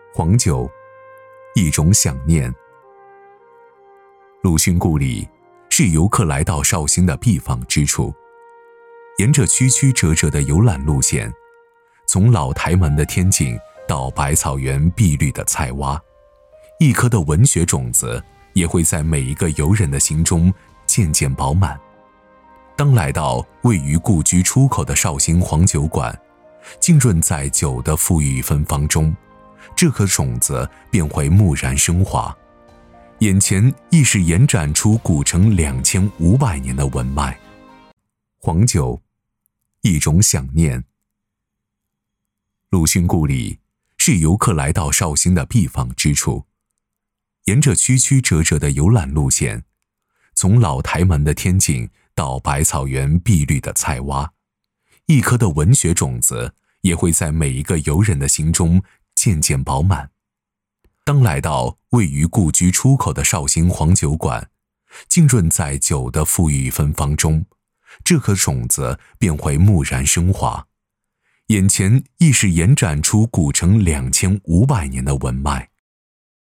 黄酒，一种想念。鲁迅故里是游客来到绍兴的必访之处，沿着曲曲折折的游览路线，从老台门的天井到百草园碧绿的菜洼，一颗的文学种子也会在每一个游人的心中渐渐饱满。当来到位于故居出口的绍兴黄酒馆，浸润在酒的馥郁芬芳中，这颗种子便会蓦然升华，眼前亦是延展出古城2500年的文脉。黄酒，一种想念。鲁迅故里是游客来到绍兴的必访之处，沿着曲曲折折的游览路线，从老台门的天井到百草园碧绿的菜洼，一颗的文学种子也会在每一个游人的心中渐渐饱满。当来到位于故居出口的绍兴黄酒馆，浸润在酒的馥郁芬芳中，这颗种子便会蓦然升华，眼前亦是延展出古城2500年的文脉。